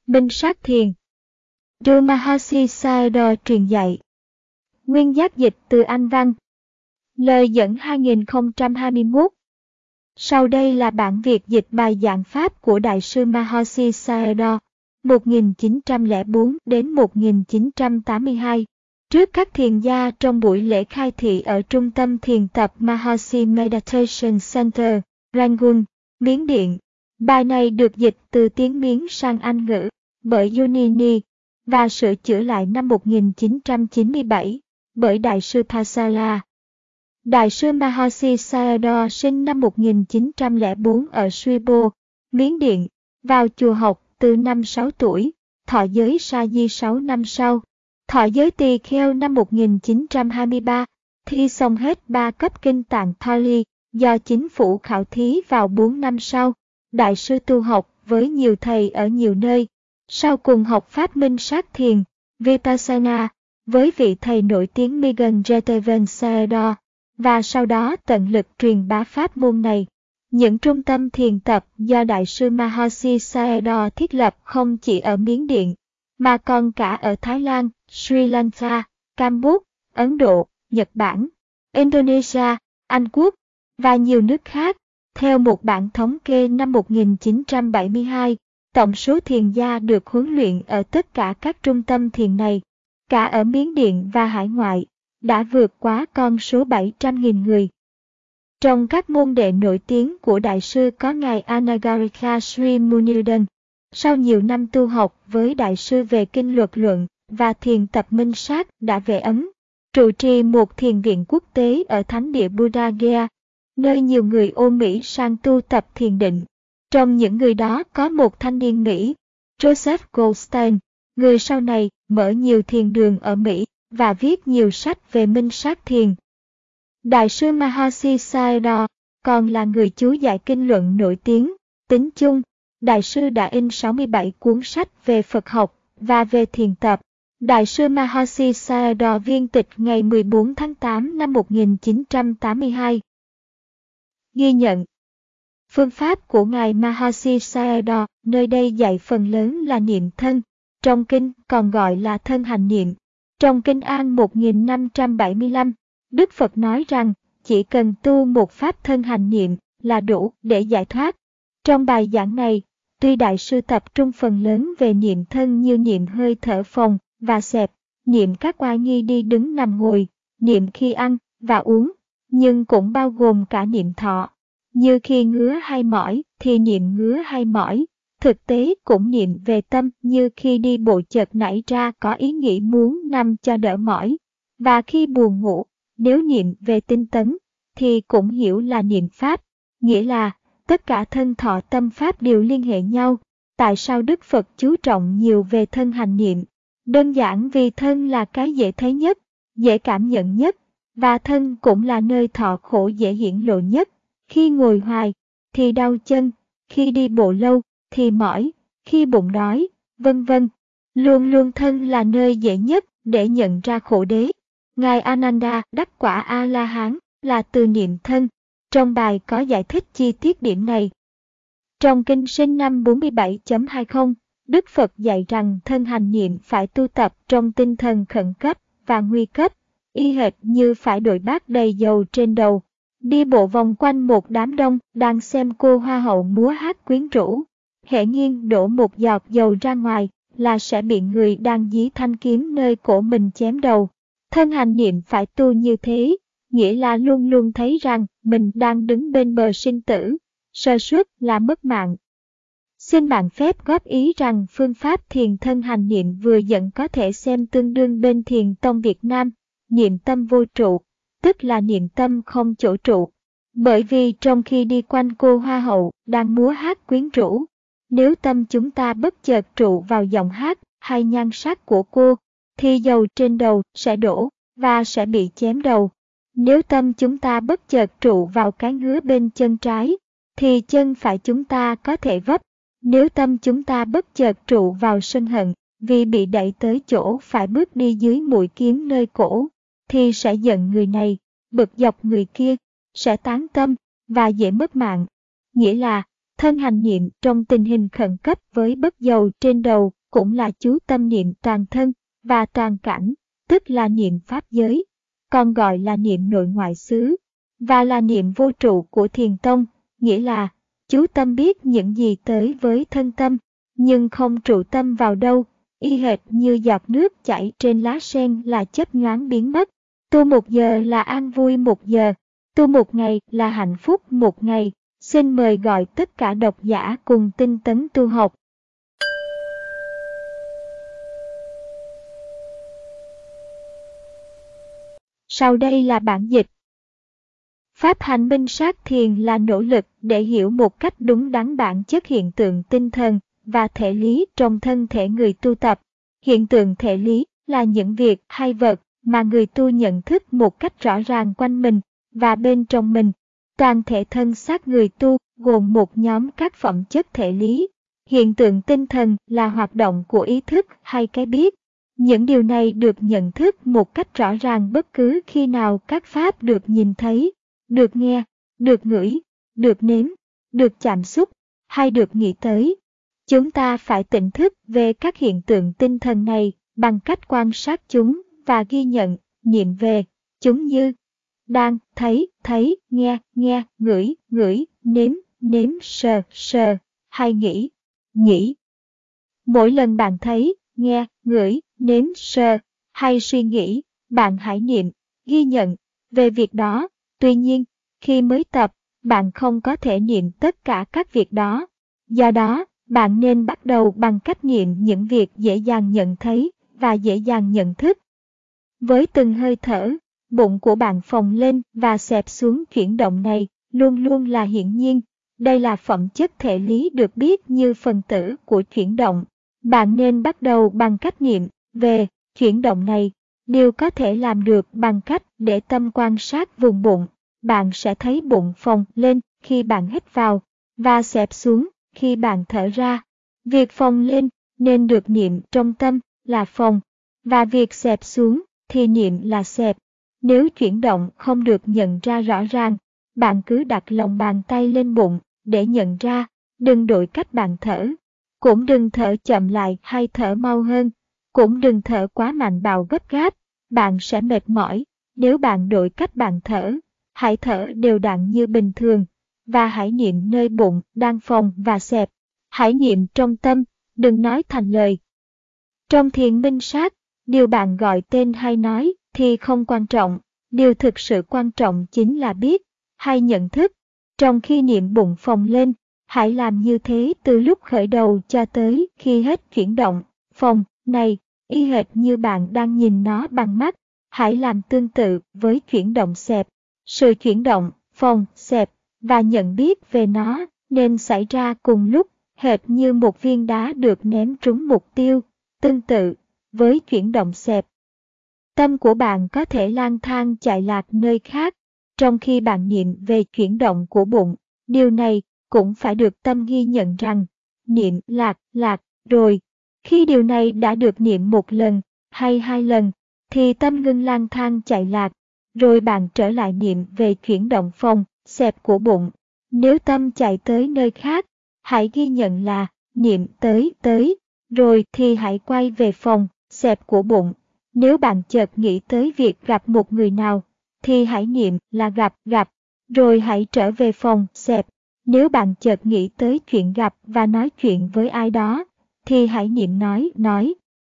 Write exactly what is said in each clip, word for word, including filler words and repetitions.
Minh sát thiền. Do Mahasi Sayadaw truyền dạy. Nguyên giác dịch từ Anh văn. Lời dẫn hai nghìn không trăm hai mươi mốt. Sau đây là bản Việt dịch bài giảng Pháp của Đại sư Mahasi Sayadaw, một nghìn chín trăm lẻ bốn đến một nghìn chín trăm tám mươi hai, trước các thiền gia trong buổi lễ khai thị ở Trung tâm Thiền tập Mahasi Meditation Center, Rangoon, Miến Điện. Bài này được dịch từ tiếng Miến sang Anh ngữ bởi Unini và sửa chữa lại năm một nghìn chín trăm chín mươi bảy bởi Đại sư Pasala. Đại sư Mahasi Sayadaw sinh năm một nghìn chín trăm lẻ bốn ở Suipo, Miến Điện, vào chùa học từ năm sáu tuổi, thọ giới sa di sáu năm sau, thọ giới tỳ kheo năm một nghìn chín trăm hai mươi ba, thi xong hết ba cấp kinh tạng Pali do chính phủ khảo thí vào bốn năm sau. Đại sư tu học với nhiều thầy ở nhiều nơi, sau cùng học pháp minh sát thiền, Vipassana, với vị thầy nổi tiếng Megan Jetavan Sayadaw, và sau đó tận lực truyền bá pháp môn này. Những trung tâm thiền tập do Đại sư Mahasi Sayadaw thiết lập không chỉ ở Miến Điện, mà còn cả ở Thái Lan, Sri Lanka, Campuchia, Ấn Độ, Nhật Bản, Indonesia, Anh Quốc và nhiều nước khác. Theo một bản thống kê năm một nghìn chín trăm bảy mươi hai, tổng số thiền gia được huấn luyện ở tất cả các trung tâm thiền này, cả ở Miến Điện và hải ngoại, đã vượt quá con số bảy trăm nghìn người. Trong các môn đệ nổi tiếng của Đại sư có Ngài Anagarika Sri Munirdan. Sau nhiều năm tu học với Đại sư về kinh luật luận và thiền tập minh sát đã về Ấn, trụ trì một thiền viện quốc tế ở thánh địa Buddha Gaya, nơi nhiều người ô Mỹ sang tu tập thiền định. Trong những người đó có một thanh niên Mỹ, Joseph Goldstein, người sau này mở nhiều thiền đường ở Mỹ và viết nhiều sách về minh sát thiền. Đại sư Mahasi Sayadaw còn là người chú giải kinh luận nổi tiếng. Tính chung, Đại sư đã in sáu mươi bảy cuốn sách về Phật học và về thiền tập. Đại sư Mahasi Sayadaw viên tịch ngày mười bốn tháng tám năm một nghìn chín trăm tám mươi hai. Ghi nhận. Phương pháp của Ngài Mahasi Sayadaw nơi đây dạy phần lớn là niệm thân, trong kinh còn gọi là thân hành niệm. Trong kinh An một nghìn năm trăm bảy mươi lăm, Đức Phật nói rằng chỉ cần tu một pháp thân hành niệm là đủ để giải thoát. Trong bài giảng này, tuy Đại sư tập trung phần lớn về niệm thân như niệm hơi thở phồng và xẹp, niệm các oai nghi đi đứng nằm ngồi, niệm khi ăn và uống, nhưng cũng bao gồm cả niệm thọ. Như khi ngứa hay mỏi thì niệm ngứa hay mỏi, thực tế cũng niệm về tâm như khi đi bộ chợt nảy ra có ý nghĩ muốn nằm cho đỡ mỏi, và khi buồn ngủ, nếu niệm về tinh tấn, thì cũng hiểu là niệm pháp, nghĩa là tất cả thân thọ tâm pháp đều liên hệ nhau. Tại sao Đức Phật chú trọng nhiều về thân hành niệm? Đơn giản vì thân là cái dễ thấy nhất, dễ cảm nhận nhất, và thân cũng là nơi thọ khổ dễ hiển lộ nhất. Khi ngồi hoài, thì đau chân, khi đi bộ lâu, thì mỏi, khi bụng đói, vân vân. Luôn luôn thân là nơi dễ nhất để nhận ra khổ đế. Ngài Ananda đắc quả A-la-hán là từ niệm thân. Trong bài có giải thích chi tiết điểm này. Trong kinh sinh năm bốn mươi bảy chấm hai mươi, Đức Phật dạy rằng thân hành niệm phải tu tập trong tinh thần khẩn cấp và nguy cấp, y hệt như phải đội bát đầy dầu trên đầu, đi bộ vòng quanh một đám đông đang xem cô hoa hậu múa hát quyến rũ. Hễ nghiêng đổ một giọt dầu ra ngoài là sẽ bị người đang dí thanh kiếm nơi cổ mình chém đầu. Thân hành niệm phải tu như thế, nghĩa là luôn luôn thấy rằng mình đang đứng bên bờ sinh tử, sơ suất là mất mạng. Xin bạn phép góp ý rằng phương pháp thiền thân hành niệm vừa dẫn có thể xem tương đương bên thiền tông Việt Nam, niệm tâm vô trụ, tức là niệm tâm không chỗ trụ. Bởi vì trong khi đi quanh cô hoa hậu đang múa hát quyến rũ, nếu tâm chúng ta bất chợt trụ vào giọng hát hay nhan sắc của cô, thì dầu trên đầu sẽ đổ và sẽ bị chém đầu. Nếu tâm chúng ta bất chợt trụ vào cái ngứa bên chân trái, thì chân phải chúng ta có thể vấp. Nếu tâm chúng ta bất chợt trụ vào sân hận, vì bị đẩy tới chỗ phải bước đi dưới mũi kiếm nơi cổ, thì sẽ giận người này, bực dọc người kia, sẽ tán tâm và dễ mất mạng. Nghĩa là, thân hành niệm trong tình hình khẩn cấp với bất dầu trên đầu cũng là chú tâm niệm toàn thân và toàn cảnh, tức là niệm pháp giới, còn gọi là niệm nội ngoại xứ, và là niệm vô trụ của Thiền tông, nghĩa là chú tâm biết những gì tới với thân tâm, nhưng không trụ tâm vào đâu, y hệt như giọt nước chảy trên lá sen là chớp nhoáng biến mất. Tu một giờ là an vui một giờ, tu một ngày là hạnh phúc một ngày. Xin mời gọi tất cả độc giả cùng tinh tấn tu học. Sau đây là bản dịch. Pháp hành minh sát thiền là nỗ lực để hiểu một cách đúng đắn bản chất hiện tượng tinh thần và thể lý trong thân thể người tu tập. Hiện tượng thể lý là những việc hay vật mà người tu nhận thức một cách rõ ràng quanh mình và bên trong mình. Toàn thể thân xác người tu gồm một nhóm các phẩm chất thể lý. Hiện tượng tinh thần là hoạt động của ý thức hay cái biết. Những điều này được nhận thức một cách rõ ràng bất cứ khi nào các pháp được nhìn thấy, được nghe, được ngửi, được nếm, được chạm xúc, hay được nghĩ tới. Chúng ta phải tỉnh thức về các hiện tượng tinh thần này bằng cách quan sát chúng và ghi nhận, niệm về chúng như đang, thấy, thấy, nghe, nghe, ngửi, ngửi, nếm, nếm, sờ, sờ, hay nghĩ, nghĩ. Mỗi lần bạn thấy, nghe, ngửi, nếm, sờ, hay suy nghĩ, bạn hãy niệm, ghi nhận về việc đó. Tuy nhiên, khi mới tập, bạn không có thể niệm tất cả các việc đó. Do đó, bạn nên bắt đầu bằng cách niệm những việc dễ dàng nhận thấy và dễ dàng nhận thức. Với từng hơi thở, bụng của bạn phồng lên và xẹp xuống, chuyển động này luôn luôn là hiển nhiên. Đây là phẩm chất thể lý được biết như phần tử của chuyển động. Bạn nên bắt đầu bằng cách niệm về chuyển động này. Điều có thể làm được bằng cách để tâm quan sát vùng bụng. Bạn sẽ thấy bụng phồng lên khi bạn hít vào và xẹp xuống khi bạn thở ra. Việc phồng lên nên được niệm trong tâm là phồng, và việc xẹp xuống thì niệm là xẹp. Nếu chuyển động không được nhận ra rõ ràng, bạn cứ đặt lòng bàn tay lên bụng để nhận ra, đừng đổi cách bạn thở. Cũng đừng thở chậm lại hay thở mau hơn. Cũng đừng thở quá mạnh bạo gấp gáp, bạn sẽ mệt mỏi. Nếu bạn đổi cách bạn thở, hãy thở đều đặn như bình thường, và hãy niệm nơi bụng đang phồng và xẹp. Hãy niệm trong tâm, đừng nói thành lời. Trong thiền minh sát, điều bạn gọi tên hay nói thì không quan trọng. Điều thực sự quan trọng chính là biết hay nhận thức. Trong khi niệm bụng phồng lên, hãy làm như thế từ lúc khởi đầu cho tới khi hết chuyển động. Phồng này, y hệt như bạn đang nhìn nó bằng mắt. Hãy làm tương tự với chuyển động xẹp. Sự chuyển động, phồng, xẹp và nhận biết về nó nên xảy ra cùng lúc, hệt như một viên đá được ném trúng mục tiêu. Tương tự với chuyển động xẹp, tâm của bạn có thể lang thang chạy lạc nơi khác, trong khi bạn niệm về chuyển động của bụng. Điều này cũng phải được tâm ghi nhận rằng, niệm lạc, lạc, rồi. Khi điều này đã được niệm một lần hay hai lần, thì tâm ngưng lang thang chạy lạc, rồi bạn trở lại niệm về chuyển động phồng, xẹp của bụng. Nếu tâm chạy tới nơi khác, hãy ghi nhận là niệm tới tới, rồi thì hãy quay về phồng, xẹp của bụng. Nếu bạn chợt nghĩ tới việc gặp một người nào, thì hãy niệm là gặp, gặp, rồi hãy trở về phồng, xẹp. Nếu bạn chợt nghĩ tới chuyện gặp và nói chuyện với ai đó, thì hãy niệm nói, nói.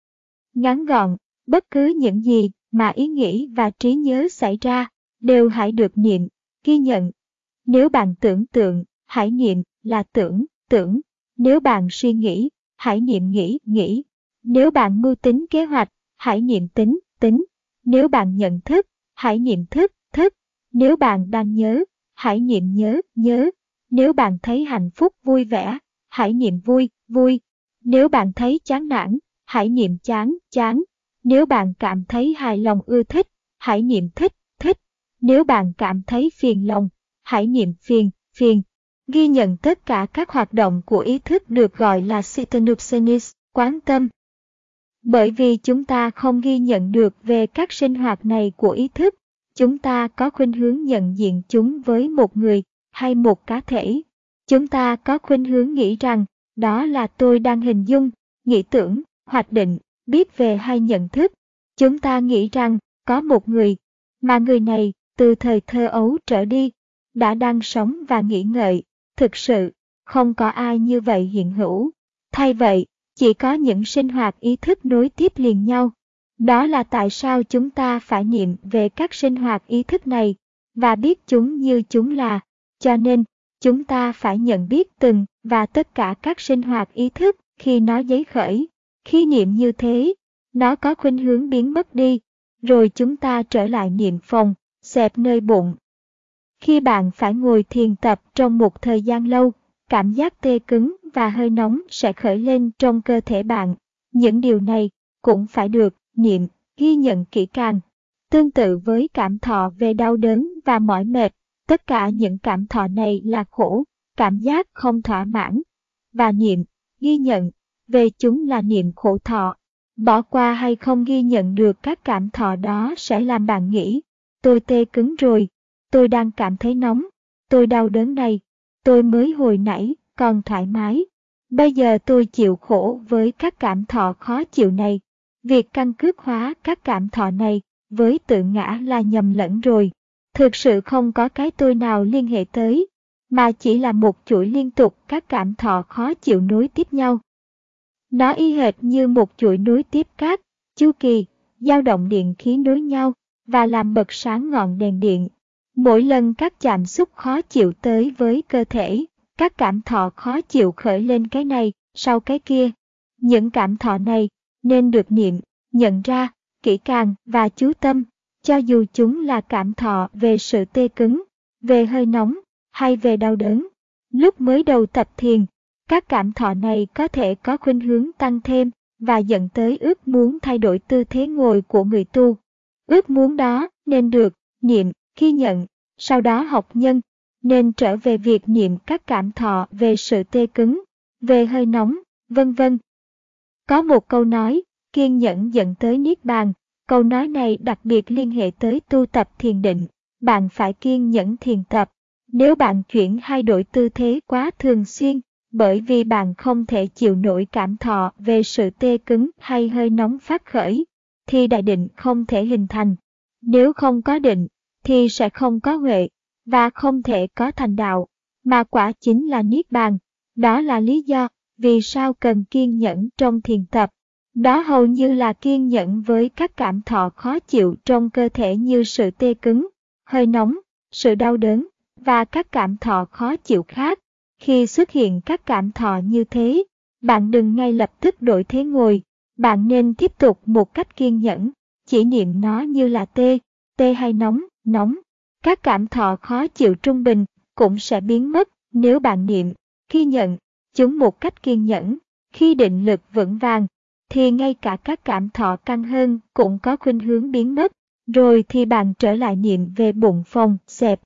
Ngắn gọn, bất cứ những gì mà ý nghĩ và trí nhớ xảy ra, đều hãy được niệm, ghi nhận. Nếu bạn tưởng tượng, hãy niệm là tưởng, tưởng. Nếu bạn suy nghĩ, hãy niệm nghĩ, nghĩ. Nếu bạn mưu tính kế hoạch, hãy niệm tính, tính. Nếu bạn nhận thức, hãy niệm thức, thức. Nếu bạn đang nhớ, hãy niệm nhớ, nhớ. Nếu bạn thấy hạnh phúc vui vẻ, hãy niệm vui, vui. Nếu bạn thấy chán nản, hãy niệm chán, chán. Nếu bạn cảm thấy hài lòng ưa thích, hãy niệm thích, thích. Nếu bạn cảm thấy phiền lòng, hãy niệm phiền, phiền. Ghi nhận tất cả các hoạt động của ý thức được gọi là Sitanupsenis, quán tâm. Bởi vì chúng ta không ghi nhận được về các sinh hoạt này của ý thức, chúng ta có khuynh hướng nhận diện chúng với một người hay một cá thể. Chúng ta có khuynh hướng nghĩ rằng, đó là tôi đang hình dung, nghĩ tưởng, hoạch định, biết về hay nhận thức. Chúng ta nghĩ rằng có một người, mà người này từ thời thơ ấu trở đi, đã đang sống và nghĩ ngợi. Thực sự, không có ai như vậy hiện hữu. Thay vậy, chỉ có những sinh hoạt ý thức nối tiếp liền nhau. Đó là tại sao chúng ta phải niệm về các sinh hoạt ý thức này, và biết chúng như chúng là. Cho nên, chúng ta phải nhận biết từng và tất cả các sinh hoạt ý thức khi nó giấy khởi. Khi niệm như thế, nó có khuynh hướng biến mất đi, rồi chúng ta trở lại niệm phòng, xẹp nơi bụng. Khi bạn phải ngồi thiền tập trong một thời gian lâu, cảm giác tê cứng và hơi nóng sẽ khởi lên trong cơ thể bạn. Những điều này cũng phải được niệm, ghi nhận kỹ càng. Tương tự với cảm thọ về đau đớn và mỏi mệt, tất cả những cảm thọ này là khổ, cảm giác không thỏa mãn. Và niệm, ghi nhận về chúng là niệm khổ thọ. Bỏ qua hay không ghi nhận được các cảm thọ đó sẽ làm bạn nghĩ, tôi tê cứng rồi, tôi đang cảm thấy nóng, tôi đau đớn này, tôi mới hồi nãy còn thoải mái. Bây giờ tôi chịu khổ với các cảm thọ khó chịu này. Việc căn cước hóa các cảm thọ này với tự ngã là nhầm lẫn rồi. Thực sự không có cái tôi nào liên hệ tới, mà chỉ là một chuỗi liên tục các cảm thọ khó chịu nối tiếp nhau. Nó y hệt như một chuỗi nối tiếp các chu kỳ, dao động điện khí nối nhau và làm bật sáng ngọn đèn điện. Mỗi lần các chạm xúc khó chịu tới với cơ thể, các cảm thọ khó chịu khởi lên cái này, sau cái kia. Những cảm thọ này nên được niệm, nhận ra, kỹ càng và chú tâm, cho dù chúng là cảm thọ về sự tê cứng, về hơi nóng, hay về đau đớn. Lúc mới đầu tập thiền, các cảm thọ này có thể có khuynh hướng tăng thêm và dẫn tới ước muốn thay đổi tư thế ngồi của người tu. Ước muốn đó nên được niệm, ghi nhận, sau đó học nhân nên trở về việc niệm các cảm thọ về sự tê cứng, về hơi nóng, vân vân. Có một câu nói, kiên nhẫn dẫn tới niết bàn. Câu nói này đặc biệt liên hệ tới tu tập thiền định. Bạn phải kiên nhẫn thiền tập. Nếu bạn chuyển hay đổi tư thế quá thường xuyên, bởi vì bạn không thể chịu nổi cảm thọ về sự tê cứng hay hơi nóng phát khởi, thì đại định không thể hình thành. Nếu không có định, thì sẽ không có huệ, và không thể có thành đạo, mà quả chính là niết bàn. Đó là lý do vì sao cần kiên nhẫn trong thiền tập. Đó hầu như là kiên nhẫn với các cảm thọ khó chịu trong cơ thể như sự tê cứng, hơi nóng, sự đau đớn, và các cảm thọ khó chịu khác. Khi xuất hiện các cảm thọ như thế, bạn đừng ngay lập tức đổi thế ngồi. Bạn nên tiếp tục một cách kiên nhẫn, chỉ niệm nó như là tê, tê hay nóng, nóng. Các cảm thọ khó chịu trung bình cũng sẽ biến mất nếu bạn niệm, ghi nhận chúng một cách kiên nhẫn. Khi định lực vững vàng, thì ngay cả các cảm thọ căng hơn cũng có khuynh hướng biến mất, rồi thì bạn trở lại niệm về bụng phòng, xẹp.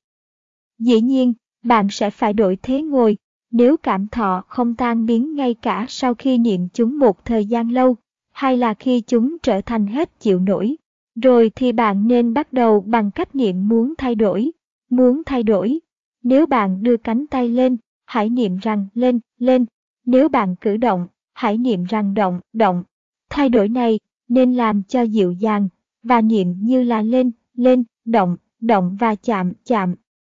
Dĩ nhiên, bạn sẽ phải đổi thế ngồi, nếu cảm thọ không tan biến ngay cả sau khi niệm chúng một thời gian lâu, hay là khi chúng trở thành hết chịu nổi. Rồi thì bạn nên bắt đầu bằng cách niệm muốn thay đổi, muốn thay đổi. Nếu bạn đưa cánh tay lên, hãy niệm rằng lên, lên. Nếu bạn cử động, hãy niệm rằng động, động. Thay đổi này nên làm cho dịu dàng, và niệm như là lên, lên, động, động và chạm, chạm.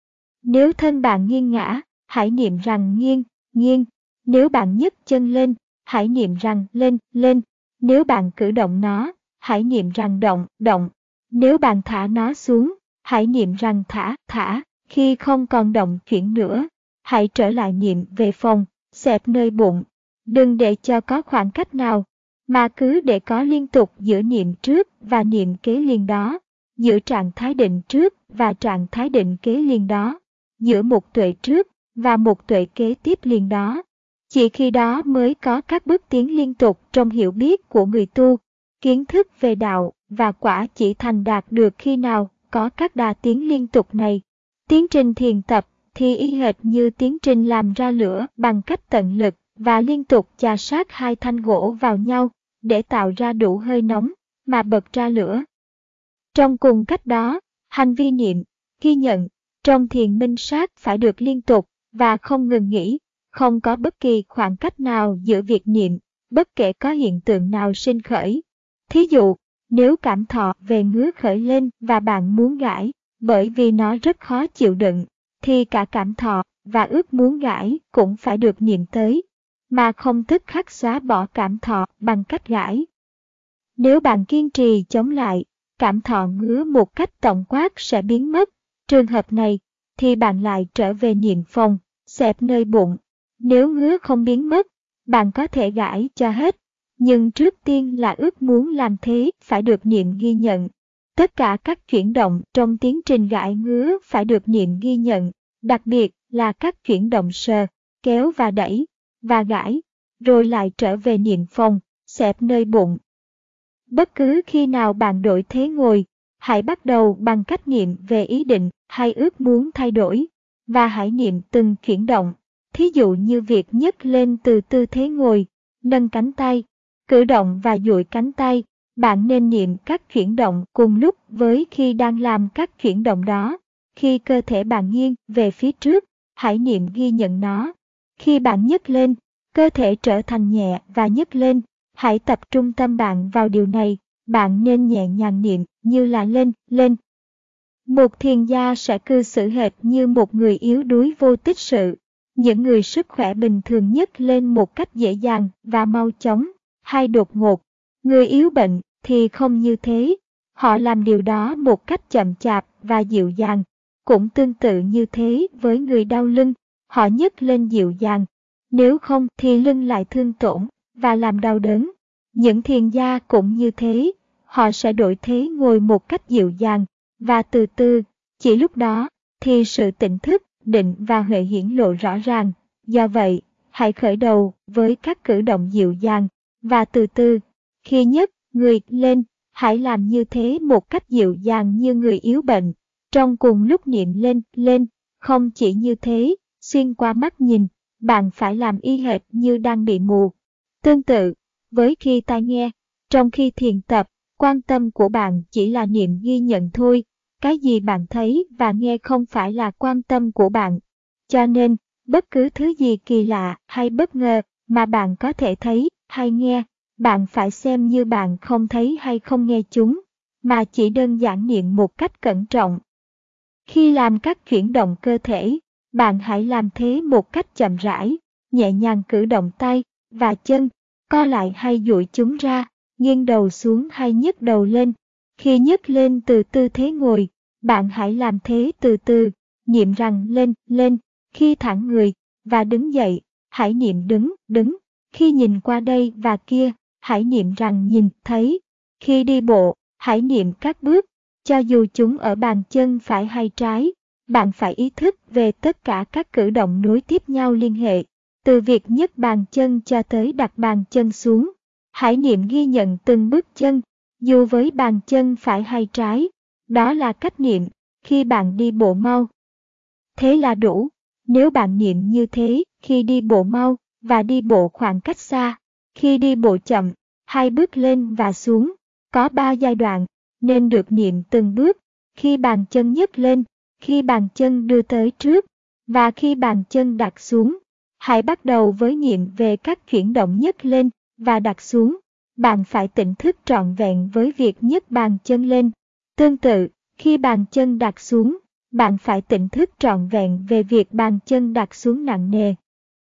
Nếu thân bạn nghiêng ngã, hãy niệm rằng nghiêng, nghiêng. Nếu bạn nhấc chân lên, hãy niệm rằng lên, lên. Nếu bạn cử động nó, hãy niệm rằng động, động. Nếu bạn thả nó xuống, hãy niệm rằng thả, thả. Khi không còn động chuyển nữa, hãy trở lại niệm về phòng, xẹp nơi bụng. Đừng để cho có khoảng cách nào, mà cứ để có liên tục giữa niệm trước và niệm kế liền đó, giữa trạng thái định trước và trạng thái định kế liền đó, giữa một tuệ trước và một tuệ kế tiếp liền đó. Chỉ khi đó mới có các bước tiến liên tục trong hiểu biết của người tu. Kiến thức về đạo và quả chỉ thành đạt được khi nào có các đà tiến liên tục này. Tiến trình thiền tập thì y hệt như tiến trình làm ra lửa bằng cách tận lực và liên tục chà sát hai thanh gỗ vào nhau để tạo ra đủ hơi nóng mà bật ra lửa. Trong cùng cách đó, hành vi niệm, ghi nhận trong thiền minh sát phải được liên tục và không ngừng nghỉ, không có bất kỳ khoảng cách nào giữa việc niệm bất kể có hiện tượng nào sinh khởi. Thí dụ, nếu cảm thọ về ngứa khởi lên và bạn muốn gãi, bởi vì nó rất khó chịu đựng, thì cả cảm thọ và ước muốn gãi cũng phải được niệm tới, mà không tức khắc xóa bỏ cảm thọ bằng cách gãi. Nếu bạn kiên trì chống lại, cảm thọ ngứa một cách tổng quát sẽ biến mất. Trường hợp này, thì bạn lại trở về niệm phòng, xẹp nơi bụng. Nếu ngứa không biến mất, bạn có thể gãi cho hết. Nhưng trước tiên là ước muốn làm thế phải được niệm ghi nhận. Tất cả các chuyển động trong tiến trình gãi ngứa phải được niệm ghi nhận, đặc biệt là các chuyển động sờ, kéo và đẩy, và gãi, rồi lại trở về niệm phòng, xẹp nơi bụng. Bất cứ khi nào bạn đổi thế ngồi, hãy bắt đầu bằng cách niệm về ý định hay ước muốn thay đổi, và hãy niệm từng chuyển động. Thí dụ như việc nhấc lên từ tư thế ngồi, nâng cánh tay, cử động và duỗi cánh tay, bạn nên niệm các chuyển động cùng lúc với khi đang làm các chuyển động đó. Khi cơ thể bạn nghiêng về phía trước, hãy niệm ghi nhận nó. Khi bạn nhấc lên, cơ thể trở thành nhẹ và nhấc lên, hãy tập trung tâm bạn vào điều này. Bạn nên nhẹ nhàng niệm như là lên, lên. Một thiền gia sẽ cư xử hệt như một người yếu đuối vô tích sự. Những người sức khỏe bình thường nhấc lên một cách dễ dàng và mau chóng, hay đột ngột. Người yếu bệnh thì không như thế. Họ làm điều đó một cách chậm chạp và dịu dàng. Cũng tương tự như thế với người đau lưng, họ nhấc lên dịu dàng. Nếu không thì lưng lại thương tổn và làm đau đớn. Những thiền gia cũng như thế. Họ sẽ đổi thế ngồi một cách dịu dàng và từ từ. Chỉ lúc đó thì sự tỉnh thức, định và huệ hiển lộ rõ ràng. Do vậy, hãy khởi đầu với các cử động dịu dàng và từ từ. Khi nhấc người lên, hãy làm như thế một cách dịu dàng như người yếu bệnh. Trong cùng lúc niệm lên, lên, không chỉ như thế, xuyên qua mắt nhìn, bạn phải làm y hệt như đang bị mù. Tương tự, với khi tai nghe, trong khi thiền tập, quan tâm của bạn chỉ là niệm ghi nhận thôi. Cái gì bạn thấy và nghe không phải là quan tâm của bạn. Cho nên, bất cứ thứ gì kỳ lạ hay bất ngờ mà bạn có thể thấy hay nghe, bạn phải xem như bạn không thấy hay không nghe chúng, mà chỉ đơn giản niệm một cách cẩn trọng. Khi làm các chuyển động cơ thể, bạn hãy làm thế một cách chậm rãi, nhẹ nhàng cử động tay và chân, co lại hay duỗi chúng ra, nghiêng đầu xuống hay nhấc đầu lên. Khi nhấc lên từ tư thế ngồi, bạn hãy làm thế từ từ, niệm rằng lên, lên. Khi thẳng người và đứng dậy, hãy niệm đứng, đứng. Khi nhìn qua đây và kia, hãy niệm rằng nhìn, thấy. Khi đi bộ, hãy niệm các bước, cho dù chúng ở bàn chân phải hay trái. Bạn phải ý thức về tất cả các cử động nối tiếp nhau liên hệ, từ việc nhấc bàn chân cho tới đặt bàn chân xuống. Hãy niệm ghi nhận từng bước chân, dù với bàn chân phải hay trái. Đó là cách niệm khi bạn đi bộ mau. Thế là đủ. Nếu bạn niệm như thế khi đi bộ mau và đi bộ khoảng cách xa, khi đi bộ chậm, hay bước lên và xuống, có ba giai đoạn, nên được niệm từng bước. Khi bàn chân nhấc lên, khi bàn chân đưa tới trước, và khi bàn chân đặt xuống. Hãy bắt đầu với niệm về các chuyển động nhấc lên và đặt xuống. Bạn phải tỉnh thức trọn vẹn với việc nhấc bàn chân lên. Tương tự, khi bàn chân đặt xuống, bạn phải tỉnh thức trọn vẹn về việc bàn chân đặt xuống nặng nề.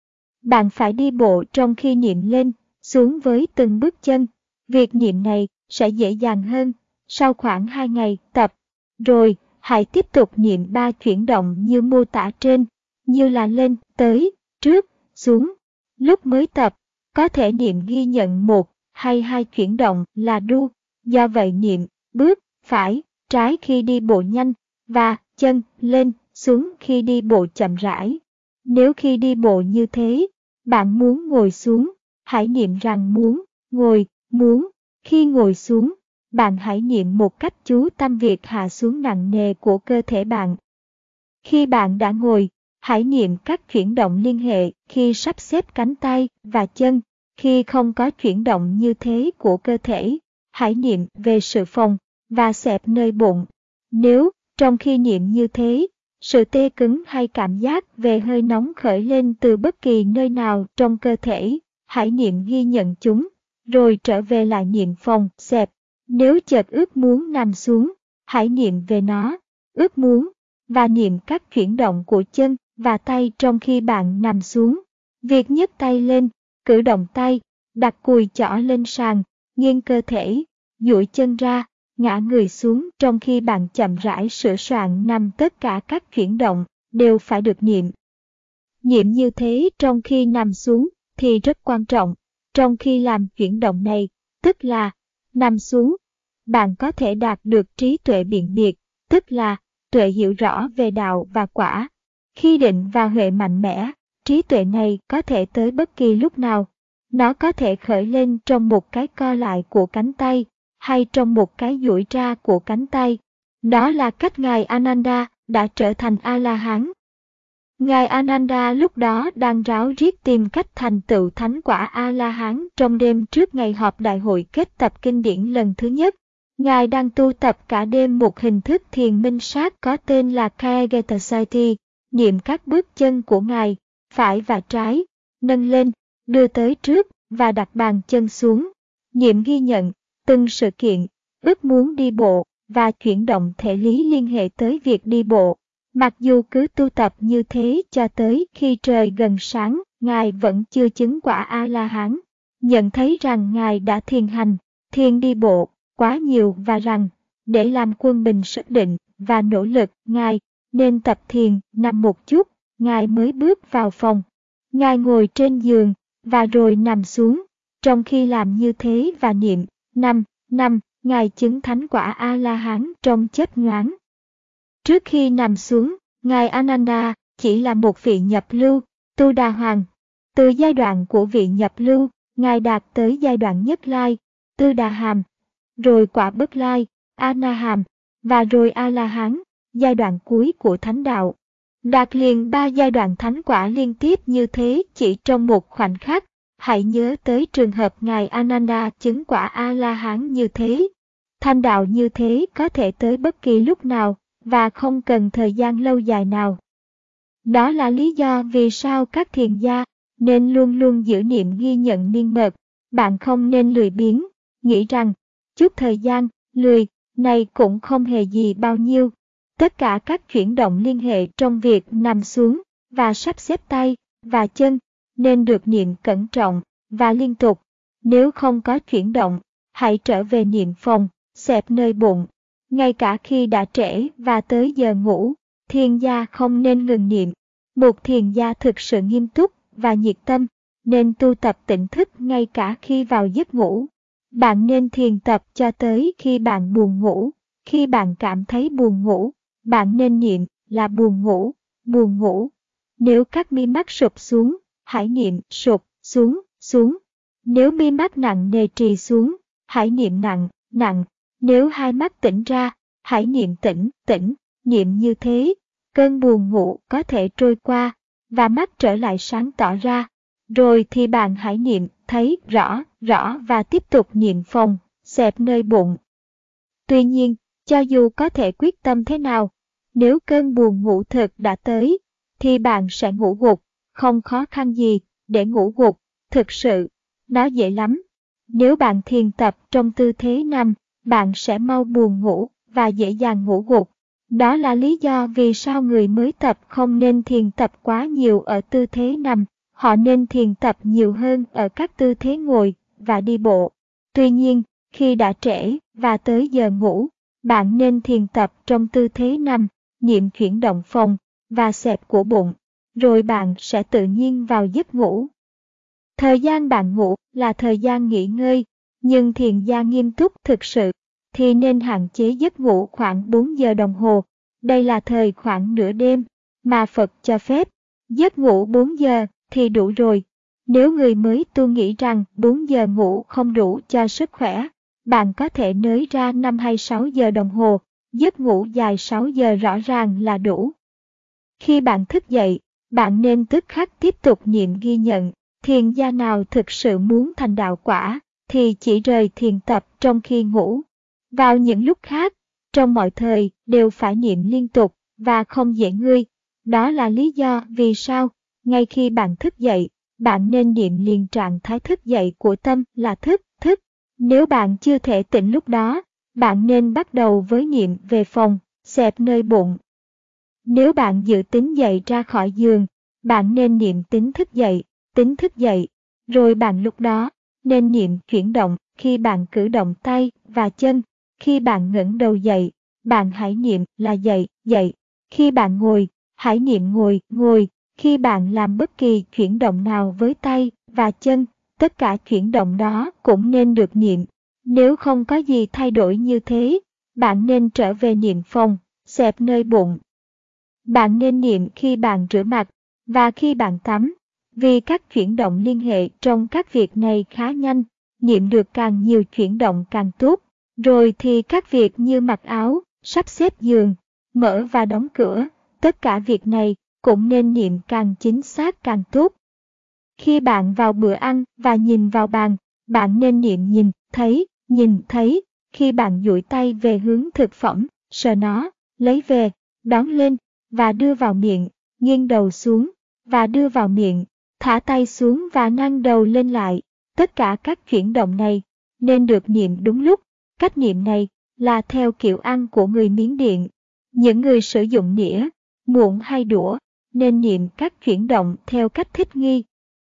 Bạn phải đi bộ trong khi niệm lên, xuống với từng bước chân. Việc niệm này sẽ dễ dàng hơn sau khoảng hai ngày tập. Rồi, hãy tiếp tục niệm ba chuyển động như mô tả trên, như là lên, tới, trước, xuống. Lúc mới tập, có thể niệm ghi nhận một hay hai chuyển động là đu. Do vậy niệm bước, phải, trái khi đi bộ nhanh, và chân, lên, xuống khi đi bộ chậm rãi. Nếu khi đi bộ như thế, bạn muốn ngồi xuống, hãy niệm rằng muốn, ngồi, muốn. Khi ngồi xuống, bạn hãy niệm một cách chú tâm việc hạ xuống nặng nề của cơ thể bạn. Khi bạn đã ngồi, hãy niệm các chuyển động liên hệ khi sắp xếp cánh tay và chân. Khi không có chuyển động như thế của cơ thể, hãy niệm về sự phồng và xẹp nơi bụng. Nếu, trong khi niệm như thế, sự tê cứng hay cảm giác về hơi nóng khởi lên từ bất kỳ nơi nào trong cơ thể, hãy niệm ghi nhận chúng, rồi trở về lại niệm phòng, xẹp. Nếu chợt ước muốn nằm xuống, hãy niệm về nó, ước muốn, và niệm các chuyển động của chân và tay trong khi bạn nằm xuống. Việc nhấc tay lên, cử động tay, đặt cùi chỏ lên sàn, nghiêng cơ thể, duỗi chân ra, ngã người xuống trong khi bạn chậm rãi sửa soạn nằm, tất cả các chuyển động đều phải được niệm. Niệm như thế trong khi nằm xuống thì rất quan trọng. Trong khi làm chuyển động này, tức là nằm xuống, bạn có thể đạt được trí tuệ biện biệt, tức là tuệ hiểu rõ về đạo và quả. Khi định và huệ mạnh mẽ, trí tuệ này có thể tới bất kỳ lúc nào. Nó có thể khởi lên trong một cái co lại của cánh tay, hay trong một cái duỗi ra của cánh tay. Đó là cách Ngài Ananda đã trở thành A-la-hán. Ngài Ananda lúc đó đang ráo riết tìm cách thành tựu thánh quả A-la-hán trong đêm trước ngày họp đại hội kết tập kinh điển lần thứ nhất. Ngài đang tu tập cả đêm một hình thức thiền minh sát có tên là Kayagatasati, niệm các bước chân của Ngài, phải và trái, nâng lên, đưa tới trước và đặt bàn chân xuống. Niệm ghi nhận từng sự kiện, ước muốn đi bộ và chuyển động thể lý liên hệ tới việc đi bộ. Mặc dù cứ tu tập như thế cho tới khi trời gần sáng, Ngài vẫn chưa chứng quả A-la-hán. Nhận thấy rằng Ngài đã thiền hành, thiền đi bộ quá nhiều và rằng, để làm quân bình sức định và nỗ lực, Ngài nên tập thiền nằm một chút, Ngài mới bước vào phòng. Ngài ngồi trên giường và rồi nằm xuống. Trong khi làm như thế và niệm năm năm, Ngài chứng thánh quả A-la-hán trong chớp nhoáng. Trước khi nằm xuống, Ngài Ananda chỉ là một vị nhập lưu, tu đà hoàng. Từ giai đoạn của vị nhập lưu, Ngài đạt tới giai đoạn nhất lai, tư đà hàm, rồi quả bất lai, A-na-hàm, và rồi A-la-hán, giai đoạn cuối của thánh đạo. Đạt liền ba giai đoạn thánh quả liên tiếp như thế chỉ trong một khoảnh khắc. Hãy nhớ tới trường hợp Ngài Ananda chứng quả A-la-hán như thế. Thành đạo như thế có thể tới bất kỳ lúc nào và không cần thời gian lâu dài nào. Đó là lý do vì sao các thiền gia nên luôn luôn giữ niệm ghi nhận miên mật. Bạn không nên lười biếng, nghĩ rằng chút thời gian, lười, này cũng không hề gì bao nhiêu. Tất cả các chuyển động liên hệ trong việc nằm xuống và sắp xếp tay và chân nên được niệm cẩn trọng và liên tục. Nếu không có chuyển động, hãy trở về niệm phòng, xẹp nơi bụng. Ngay cả khi đã trễ và tới giờ ngủ, thiền gia không nên ngừng niệm. Một thiền gia thực sự nghiêm túc và nhiệt tâm nên tu tập tỉnh thức ngay cả khi vào giấc ngủ. Bạn nên thiền tập cho tới khi bạn buồn ngủ. Khi bạn cảm thấy buồn ngủ, bạn nên niệm là buồn ngủ, buồn ngủ. Nếu các mi mắt sụp xuống, hãy niệm sụp, xuống, xuống. Nếu mi mắt nặng nề trì xuống, hãy niệm nặng, nặng. Nếu hai mắt tỉnh ra, hãy niệm tỉnh, tỉnh. Niệm như thế, cơn buồn ngủ có thể trôi qua, và mắt trở lại sáng tỏ ra. Rồi thì bạn hãy niệm, thấy rõ, rõ và tiếp tục niệm phòng, xẹp nơi bụng. Tuy nhiên, cho dù có thể quyết tâm thế nào, nếu cơn buồn ngủ thực đã tới, thì bạn sẽ ngủ gục, không khó khăn gì để ngủ gục, thực sự, nó dễ lắm. Nếu bạn thiền tập trong tư thế nằm, bạn sẽ mau buồn ngủ và dễ dàng ngủ gục. Đó là lý do vì sao người mới tập không nên thiền tập quá nhiều ở tư thế nằm, họ nên thiền tập nhiều hơn ở các tư thế ngồi và đi bộ. Tuy nhiên, khi đã trễ và tới giờ ngủ, bạn nên thiền tập trong tư thế nằm, niệm chuyển động phòng và xẹp của bụng, rồi bạn sẽ tự nhiên vào giấc ngủ. Thời gian bạn ngủ là thời gian nghỉ ngơi, nhưng thiền gia nghiêm túc thực sự thì nên hạn chế giấc ngủ khoảng bốn giờ đồng hồ. Đây là thời khoảng nửa đêm mà Phật cho phép. Giấc ngủ bốn giờ thì đủ rồi. Nếu người mới tu nghĩ rằng bốn giờ ngủ không đủ cho sức khỏe, bạn có thể nới ra năm hay sáu giờ đồng hồ. Giấc ngủ dài sáu giờ rõ ràng là đủ. Khi bạn thức dậy, bạn nên tức khắc tiếp tục niệm ghi nhận. Thiền gia nào thực sự muốn thành đạo quả thì chỉ rời thiền tập trong khi ngủ. Vào những lúc khác, trong mọi thời đều phải niệm liên tục và không dễ ngơi. Đó là lý do vì sao, ngay khi bạn thức dậy, bạn nên niệm liền trạng thái thức dậy của tâm là thức, thức. Nếu bạn chưa thể tỉnh lúc đó, bạn nên bắt đầu với niệm về phòng, xẹp nơi bụng. Nếu bạn dự tính dậy ra khỏi giường, bạn nên niệm tính thức dậy, tính thức dậy, rồi bạn lúc đó nên niệm chuyển động khi bạn cử động tay và chân. Khi bạn ngẩng đầu dậy, bạn hãy niệm là dậy, dậy. Khi bạn ngồi, hãy niệm ngồi, ngồi. Khi bạn làm bất kỳ chuyển động nào với tay và chân, tất cả chuyển động đó cũng nên được niệm. Nếu không có gì thay đổi như thế, bạn nên trở về niệm phòng, xẹp nơi bụng. Bạn nên niệm khi bạn rửa mặt và khi bạn tắm, vì các chuyển động liên hệ trong các việc này khá nhanh, niệm được càng nhiều chuyển động càng tốt. Rồi thì các việc như mặc áo, sắp xếp giường, mở và đóng cửa, tất cả việc này cũng nên niệm càng chính xác càng tốt. Khi bạn vào bữa ăn và nhìn vào bàn, bạn nên niệm nhìn, thấy, nhìn, thấy. Khi bạn duỗi tay về hướng thực phẩm, sờ nó, lấy về, đón lên, và đưa vào miệng, nghiêng đầu xuống, và đưa vào miệng, thả tay xuống và nâng đầu lên lại. Tất cả các chuyển động này nên được niệm đúng lúc. Cách niệm này là theo kiểu ăn của người Miến Điện. Những người sử dụng nĩa, muỗng hay đũa nên niệm các chuyển động theo cách thích nghi.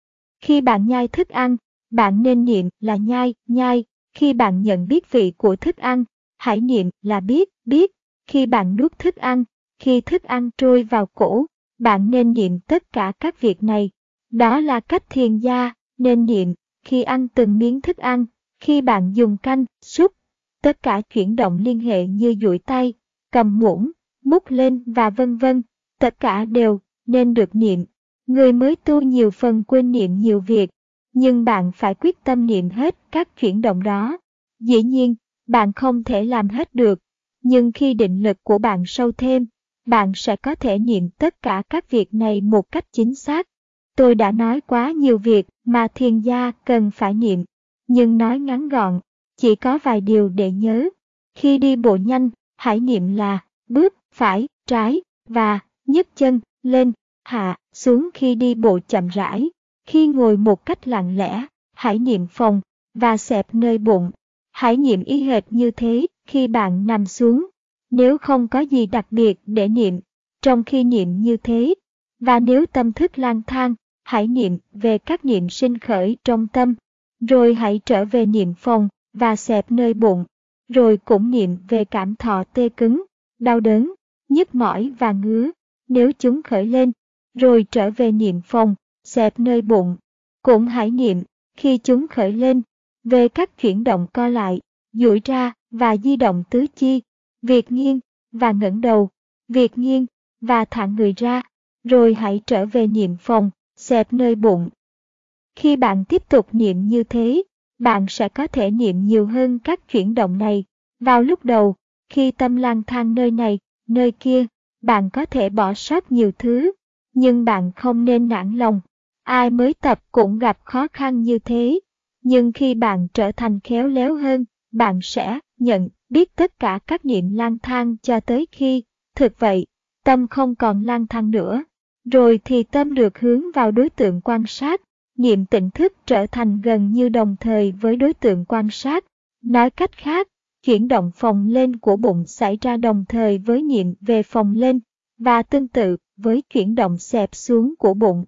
Khi bạn nhai thức ăn, bạn nên niệm là nhai, nhai. Khi bạn nhận biết vị của thức ăn, hãy niệm là biết, biết. Khi bạn nuốt thức ăn, khi thức ăn trôi vào cổ, bạn nên niệm tất cả các việc này. Đó là cách thiền gia nên niệm khi ăn từng miếng thức ăn, khi bạn dùng canh, súp. Tất cả chuyển động liên hệ như duỗi tay, cầm muỗng, múc lên và vân vân, tất cả đều nên được niệm. Người mới tu nhiều phần quên niệm nhiều việc, nhưng bạn phải quyết tâm niệm hết các chuyển động đó. Dĩ nhiên, bạn không thể làm hết được, nhưng khi định lực của bạn sâu thêm, bạn sẽ có thể niệm tất cả các việc này một cách chính xác. Tôi đã nói quá nhiều việc mà thiền gia cần phải niệm, nhưng nói ngắn gọn, chỉ có vài điều để nhớ. Khi đi bộ nhanh, hãy niệm là bước phải, trái và nhấc chân lên, hạ, xuống khi đi bộ chậm rãi. Khi ngồi một cách lặng lẽ, hãy niệm phòng và xẹp nơi bụng. Hãy niệm y hệt như thế khi bạn nằm xuống. Nếu không có gì đặc biệt để niệm trong khi niệm như thế, và nếu tâm thức lang thang, hãy niệm về các niệm sinh khởi trong tâm, rồi hãy trở về niệm phòng và xẹp nơi bụng, rồi cũng niệm về cảm thọ tê cứng, đau đớn, nhức mỏi và ngứa, nếu chúng khởi lên, rồi trở về niệm phòng, xẹp nơi bụng. Cũng hãy niệm, khi chúng khởi lên, về các chuyển động co lại, duỗi ra và di động tứ chi, việc nghiêng và ngẩng đầu, việc nghiêng và thả người ra, rồi hãy trở về niệm phòng, xẹp nơi bụng. Khi bạn tiếp tục niệm như thế, bạn sẽ có thể niệm nhiều hơn các chuyển động này. Vào lúc đầu, khi tâm lang thang nơi này, nơi kia, bạn có thể bỏ sót nhiều thứ, nhưng bạn không nên nản lòng. Ai mới tập cũng gặp khó khăn như thế, nhưng khi bạn trở thành khéo léo hơn, bạn sẽ nhận biết tất cả các niệm lang thang cho tới khi, thực vậy, tâm không còn lang thang nữa. Rồi thì tâm được hướng vào đối tượng quan sát, niệm tỉnh thức trở thành gần như đồng thời với đối tượng quan sát. Nói cách khác, chuyển động phồng lên của bụng xảy ra đồng thời với niệm về phồng lên, và tương tự với chuyển động xẹp xuống của bụng.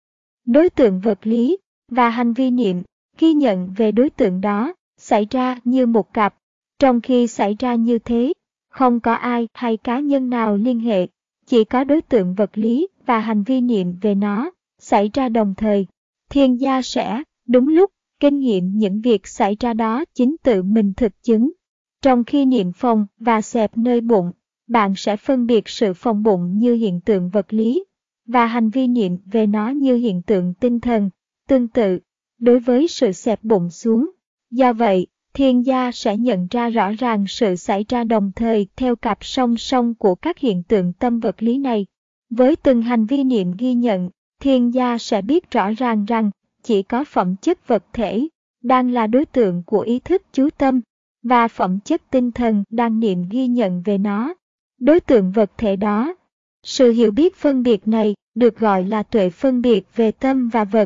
Đối tượng vật lý và hành vi niệm, ghi nhận về đối tượng đó, xảy ra như một cặp. Trong khi xảy ra như thế, không có ai hay cá nhân nào liên hệ, chỉ có đối tượng vật lý và hành vi niệm về nó, xảy ra đồng thời. Thiền gia sẽ, đúng lúc, kinh nghiệm những việc xảy ra đó chính tự mình thực chứng. Trong khi niệm phồng và xẹp nơi bụng, bạn sẽ phân biệt sự phồng bụng như hiện tượng vật lý, và hành vi niệm về nó như hiện tượng tinh thần. Tương tự, đối với sự xẹp bụng xuống. Do vậy, thiền gia sẽ nhận ra rõ ràng sự xảy ra đồng thời theo cặp song song của các hiện tượng tâm vật lý này. Với từng hành vi niệm ghi nhận, thiền gia sẽ biết rõ ràng rằng chỉ có phẩm chất vật thể đang là đối tượng của ý thức chú tâm, và phẩm chất tinh thần đang niệm ghi nhận về nó. Đối tượng vật thể đó. Sự hiểu biết phân biệt này được gọi là tuệ phân biệt về tâm và vật.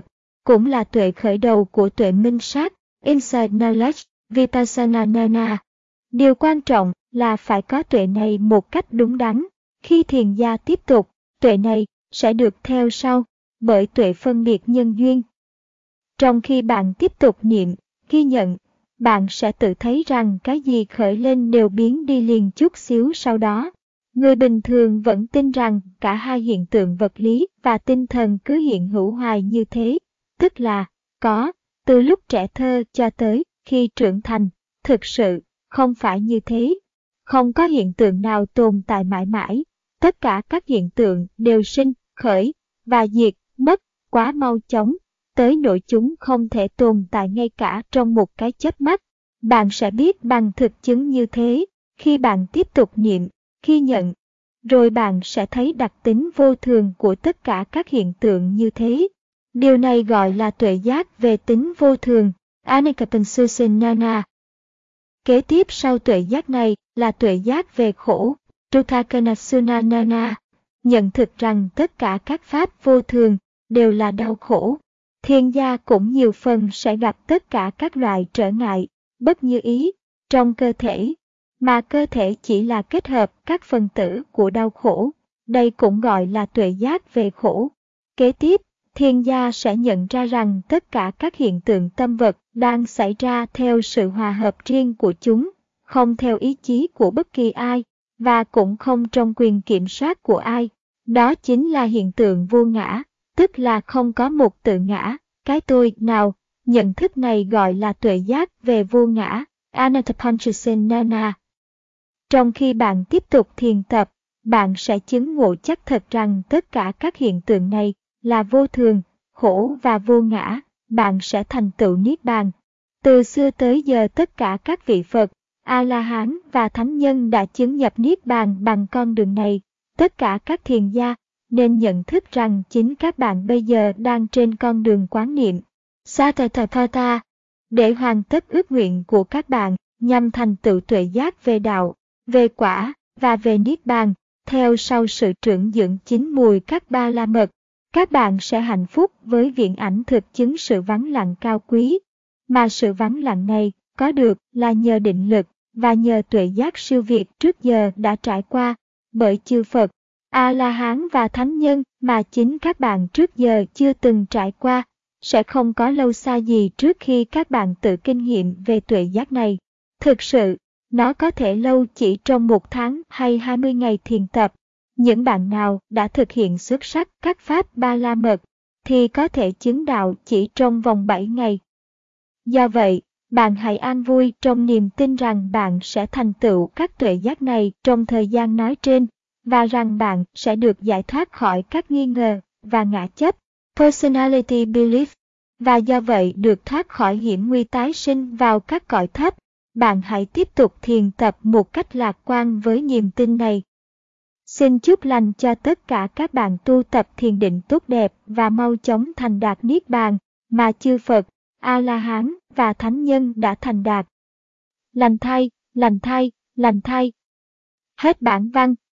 cũng là tuệ khởi đầu của tuệ minh sát, Insight Knowledge, Vipassana Nana. Điều quan trọng là phải có tuệ này một cách đúng đắn. Khi thiền gia tiếp tục, tuệ này sẽ được theo sau bởi tuệ phân biệt nhân duyên. Trong khi bạn tiếp tục niệm, ghi nhận, bạn sẽ tự thấy rằng cái gì khởi lên đều biến đi liền chút xíu sau đó. Người bình thường vẫn tin rằng cả hai hiện tượng vật lý và tinh thần cứ hiện hữu hoài như thế, tức là có, từ lúc trẻ thơ cho tới khi trưởng thành. Thực sự, không phải như thế. Không có hiện tượng nào tồn tại mãi mãi. Tất cả các hiện tượng đều sinh, khởi và diệt, mất quá mau chóng, tới nỗi chúng không thể tồn tại ngay cả trong một cái chớp mắt. Bạn sẽ biết bằng thực chứng như thế khi bạn tiếp tục niệm, ghi nhận. Rồi bạn sẽ thấy đặc tính vô thường của tất cả các hiện tượng như thế. Điều này gọi là tuệ giác về tính vô thường, Aniccapansusinana. Kế tiếp sau tuệ giác này là tuệ giác về khổ, Dukkhakanassunanana. Nhận thực rằng tất cả các pháp vô thường đều là đau khổ. Thiền gia cũng nhiều phần sẽ gặp tất cả các loại trở ngại, bất như ý, trong cơ thể, mà cơ thể chỉ là kết hợp các phần tử của đau khổ. Đây cũng gọi là tuệ giác về khổ. Kế tiếp, thiền gia sẽ nhận ra rằng tất cả các hiện tượng tâm vật đang xảy ra theo sự hòa hợp riêng của chúng, không theo ý chí của bất kỳ ai, và cũng không trong quyền kiểm soát của ai. Đó chính là hiện tượng vô ngã, tức là không có một tự ngã, cái tôi nào. Nhận thức này gọi là tuệ giác về vô ngã, Anattapanchasenana. Trong khi bạn tiếp tục thiền tập, bạn sẽ chứng ngộ chắc thật rằng tất cả các hiện tượng này là vô thường, khổ và vô ngã. Bạn sẽ thành tựu Niết Bàn. Từ xưa tới giờ tất cả các vị Phật, A-la-hán và Thánh Nhân đã chứng nhập Niết Bàn bằng con đường này. Tất cả các thiền gia nên nhận thức rằng chính các bạn bây giờ đang trên con đường quán niệm Satipatthana để hoàn tất ước nguyện của các bạn nhằm thành tựu tuệ giác về đạo, về quả và về Niết Bàn. Theo sau sự trưởng dưỡng chín mùi các ba la mật, các bạn sẽ hạnh phúc với viễn ảnh thực chứng sự vắng lặng cao quý. Mà sự vắng lặng này có được là nhờ định lực và nhờ tuệ giác siêu việt trước giờ đã trải qua bởi chư Phật, A-la-hán và Thánh Nhân mà chính các bạn trước giờ chưa từng trải qua. Sẽ không có lâu xa gì trước khi các bạn tự kinh nghiệm về tuệ giác này. Thực sự, nó có thể lâu chỉ trong một tháng hay hai mươi ngày thiền tập. Những bạn nào đã thực hiện xuất sắc các pháp ba la mật thì có thể chứng đạo chỉ trong vòng bảy ngày. Do vậy, bạn hãy an vui trong niềm tin rằng bạn sẽ thành tựu các tuệ giác này trong thời gian nói trên, và rằng bạn sẽ được giải thoát khỏi các nghi ngờ và ngã chấp, personality belief, và do vậy được thoát khỏi hiểm nguy tái sinh vào các cõi thấp. Bạn hãy tiếp tục thiền tập một cách lạc quan với niềm tin này. Xin chúc lành cho tất cả các bạn tu tập thiền định tốt đẹp và mau chóng thành đạt Niết Bàn mà chư Phật, A-la-hán và Thánh Nhân đã thành đạt. Lành thay, lành thay, lành thay. Hết bản văn.